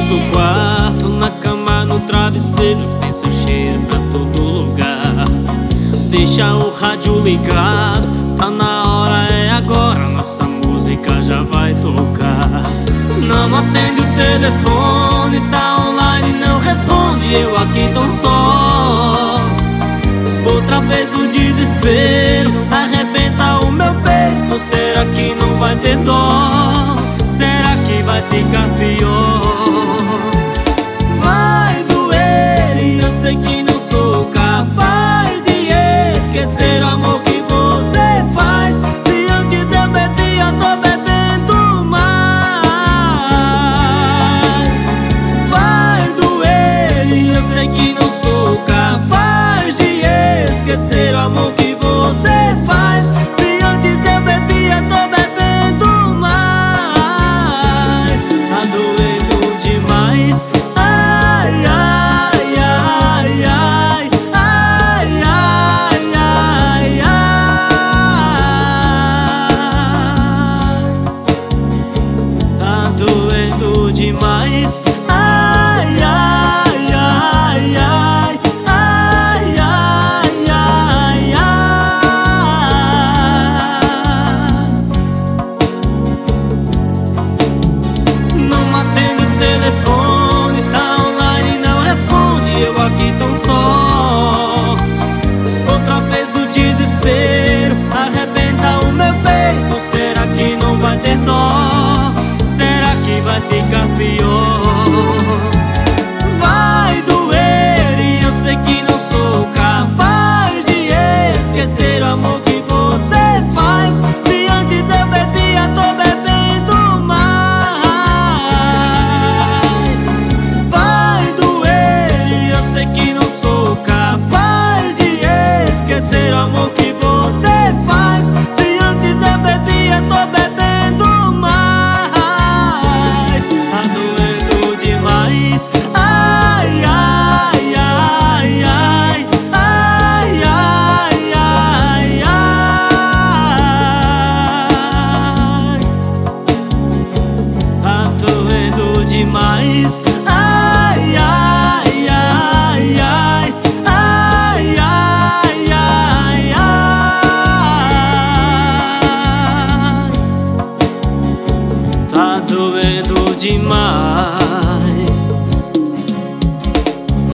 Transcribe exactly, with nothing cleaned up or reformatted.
luz do quarto, na cama, no travesseiro, tem seu cheiro pra todo lugar. Deixa o rádio ligado, tá na hora, é agora, nossa música já vai tocar. Não atende o telefone, tá online, não responde, eu aqui tão só. Outra vez o desespero arrebenta o meu peito. Será que não vai ter dó? Será que vai ficar pior? Vai doer e eu sei que não sou capaz de esquecer o amor que você faz. Se antes eu bebia, tô bebendo mais. Vai doer e eu sei que não sou capaz de esquecer o amor que você faz. Se antes eu bebia, tô bebendo mais. Tá doendo demais. Ai, ai, ai, ai, ai, ai, ai, ai. Tá doendo demais. Ai, ai, ai, ai. Telefone, tá online, não responde, eu aqui tão só. Outra vez o desespero arrebenta o meu peito. Será que não vai ter dó? Será que vai ficar pior? Vai doer e eu sei que não sou capaz de esquecer o amor que você faz. Se antes eu bebia, tô bebendo mais. Que não sou capaz de esquecer o amor que você faz. Se antes eu bebia, tô bebendo mais. Tá doendo demais. Ai, ai, ai, ai, ai, ai, ai, ai. Tá doendo demais. Ai, ai. Tá doendo demais.